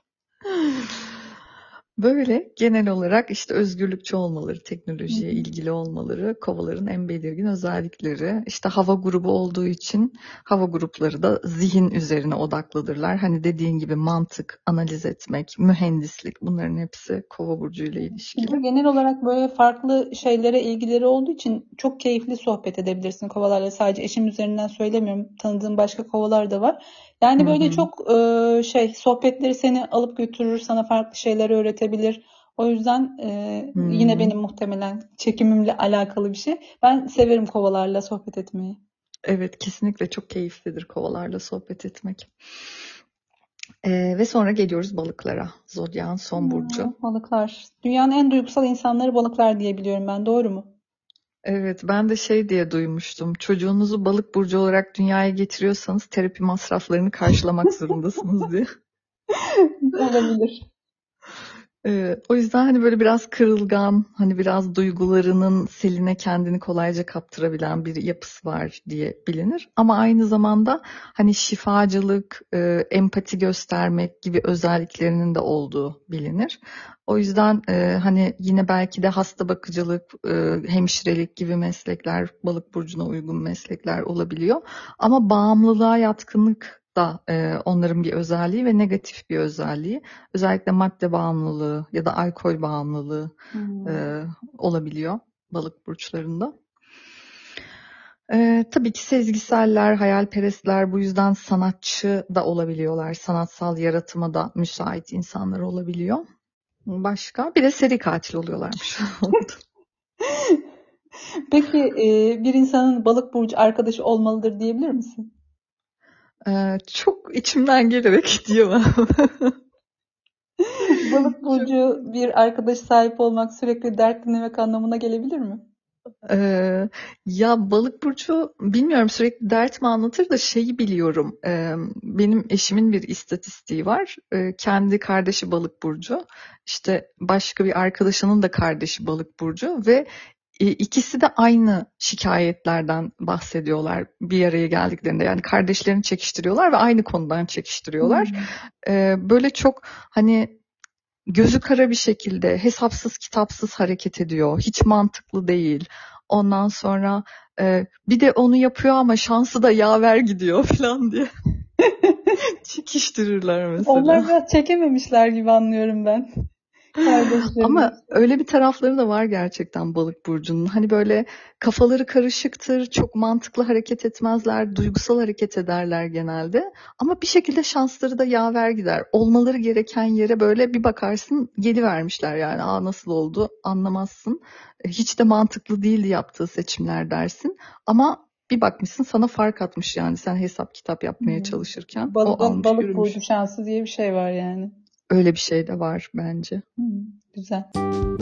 Böyle genel olarak işte özgürlükçü olmaları, Hı teknolojiye hı. ilgili olmaları kovaların en belirgin özellikleri. İşte hava grubu olduğu için hava grupları da zihin üzerine odaklıdırlar. Hani dediğin gibi mantık, analiz etmek, mühendislik, bunların hepsi kova burcu ile Bir ilişkili. de genel olarak böyle farklı şeylere ilgileri olduğu için çok keyifli sohbet edebilirsin kovalarla. Sadece eşim üzerinden söylemiyorum. Tanıdığım başka kovalar da var. Hı Yani böyle hı. çok sohbetleri seni alıp götürür, sana farklı şeyler öğretebilir. O yüzden yine Hmm. benim muhtemelen çekimimle alakalı bir şey. Ben severim kovalarla sohbet etmeyi. Evet, kesinlikle çok keyiflidir kovalarla sohbet etmek. Ve sonra geliyoruz balıklara. Zodyağın son burcu. Balıklar. Dünyanın en duygusal insanları balıklar diye biliyorum ben. Doğru mu? Evet, ben de şey diye duymuştum. Çocuğunuzu balık burcu olarak dünyaya getiriyorsanız terapi masraflarını karşılamak zorundasınız diye. Olabilir. O yüzden hani böyle biraz kırılgan, hani biraz duygularının seline kendini kolayca kaptırabilen bir yapısı var diye bilinir. Ama aynı zamanda hani şifacılık, empati göstermek gibi özelliklerinin de olduğu bilinir. O yüzden hani yine belki de hasta bakıcılık, hemşirelik gibi meslekler balık burcuna uygun meslekler olabiliyor. Ama bağımlılığa yatkınlık da onların bir özelliği ve negatif bir özelliği. Özellikle madde bağımlılığı ya da alkol bağımlılığı Hmm. olabiliyor balık burçlarında. Tabii ki sezgiseller, hayalperestler bu yüzden sanatçı da olabiliyorlar. Sanatsal yaratıma da müsait insanlar olabiliyor. Başka? Bir de seri katil oluyorlarmış. Peki bir insanın balık burcu arkadaşı olmalıdır diyebilir misin? Çok içimden gelerek diyemem. Balık Çok burcu bir arkadaş sahip olmak sürekli dert dinlemek anlamına gelebilir mi? Ya balık burcu bilmiyorum sürekli dert mi anlatır da şeyi biliyorum. Benim eşimin bir istatistiği var. Kendi kardeşi balık burcu. İşte başka bir arkadaşının da kardeşi balık burcu ve ikisi de aynı şikayetlerden bahsediyorlar bir araya geldiklerinde. Yani kardeşlerini çekiştiriyorlar ve aynı konudan çekiştiriyorlar. Hmm. Böyle çok hani gözü kara bir şekilde hesapsız kitapsız hareket ediyor. Hiç mantıklı değil. Ondan sonra bir de onu yapıyor ama şansı da yaver gidiyor falan diye çekiştirirler Onlar mesela. biraz çekememişler gibi anlıyorum ben Ama kardeşlerini. öyle bir tarafları da var gerçekten balık burcunun. Hani böyle kafaları karışıktır, çok mantıklı hareket etmezler, duygusal hareket ederler genelde. Ama bir şekilde şansları da yaver gider. Olmaları gereken yere böyle bir bakarsın gelivermişler yani. Aa nasıl oldu anlamazsın. Hiç de mantıklı değildi yaptığı seçimler dersin. Ama bir bakmışsın sana fark atmış yani sen hesap kitap yapmaya Hmm. çalışırken o almış Balık burcu yürümüş. şansı diye bir şey var yani. Öyle bir şey de var bence. Güzel.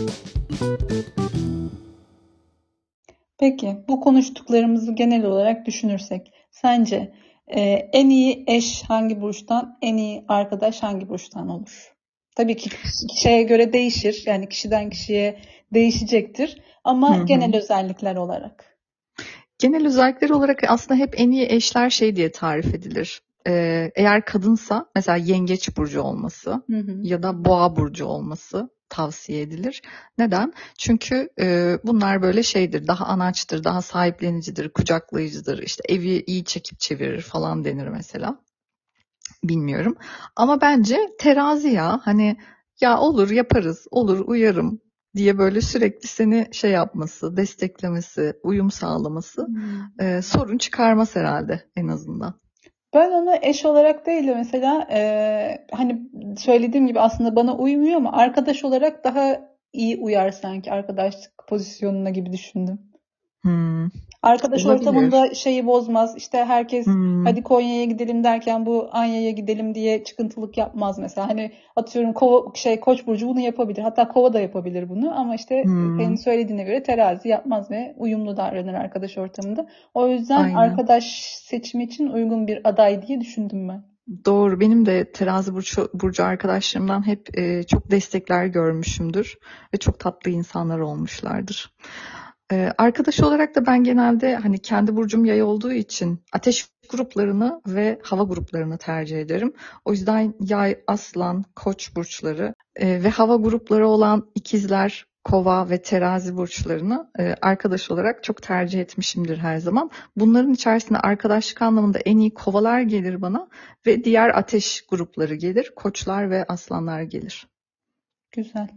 Peki, bu konuştuklarımızı genel olarak düşünürsek, sence en iyi eş hangi burçtan, en iyi arkadaş hangi burçtan olur? Tabii ki kişiye göre değişir, yani kişiden kişiye değişecektir Hı ama hı. genel özellikler olarak. Genel özellikler olarak aslında hep en iyi eşler şey diye tarif edilir. Eğer kadınsa mesela yengeç burcu olması Hı hı. ya da boğa burcu olması tavsiye edilir. Neden? Çünkü bunlar böyle şeydir, daha anaçtır, daha sahiplenicidir, kucaklayıcıdır, işte evi iyi çekip çevirir falan denir mesela. Bilmiyorum. Ama bence terazi ya hani ya olur yaparız, olur uyarım diye böyle sürekli seni şey yapması, desteklemesi, uyum sağlaması Hmm. sorun çıkarmaz herhalde en azından. Ben onu eş olarak değil de mesela hani söylediğim gibi aslında bana uymuyor ama arkadaş olarak daha iyi uyar sanki arkadaşlık pozisyonuna gibi düşündüm. Hmm, Arkadaş olabilir. ortamında şeyi bozmaz. İşte herkes Hmm, hadi Konya'ya gidelim derken bu Anya'ya gidelim diye çıkıntılık yapmaz mesela. Hani atıyorum Koç burcu bunu yapabilir. Hatta Kova da yapabilir bunu ama işte senin hmm, söylediğine göre terazi yapmaz ve uyumlu davranır arkadaş ortamında. O yüzden aynen. arkadaş seçimi için uygun bir aday diye düşündüm ben. Doğru. Benim de terazi burcu arkadaşlarımdan hep çok destekler görmüşümdür ve çok tatlı insanlar olmuşlardır. Arkadaş olarak da ben genelde hani kendi burcum yay olduğu için ateş gruplarını ve hava gruplarını tercih ederim. O yüzden yay, aslan, koç burçları ve hava grupları olan ikizler, kova ve terazi burçlarını arkadaş olarak çok tercih etmişimdir her zaman. Bunların içerisinde arkadaşlık anlamında en iyi kovalar gelir bana ve diğer ateş grupları gelir. Koçlar ve aslanlar gelir. Güzel.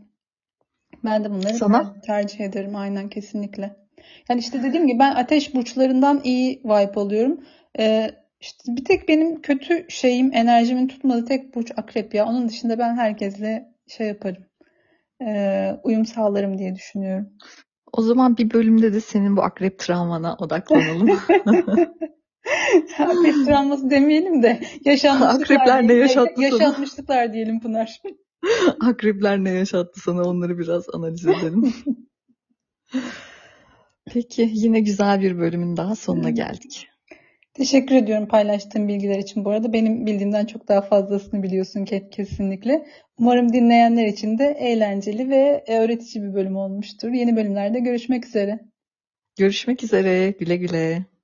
Ben de bunları Sana? tercih ederim aynen kesinlikle. Yani işte dediğim gibi ben ateş burçlarından iyi vibe alıyorum. İşte bir tek benim kötü şeyim enerjimin tutmadığı tek burç akrep ya. Onun dışında ben herkesle şey yaparım. Uyum sağlarım diye düşünüyorum. O zaman bir bölümde de senin bu akrep travmana odaklanalım. Akrep travması demeyelim de yaşanmışlıklar Akrepler ne diyelim. yaşattı sana? Yaşanmışlıklar diyelim Pınar. Akrepler ne yaşattı sana? Onları biraz analiz edelim. Peki, yine güzel bir bölümün daha sonuna geldik. Teşekkür ediyorum paylaştığın bilgiler için bu arada. Benim bildiğimden çok daha fazlasını biliyorsun kesinlikle. Umarım dinleyenler için de eğlenceli ve öğretici bir bölüm olmuştur. Yeni bölümlerde görüşmek üzere. Görüşmek üzere. Güle güle.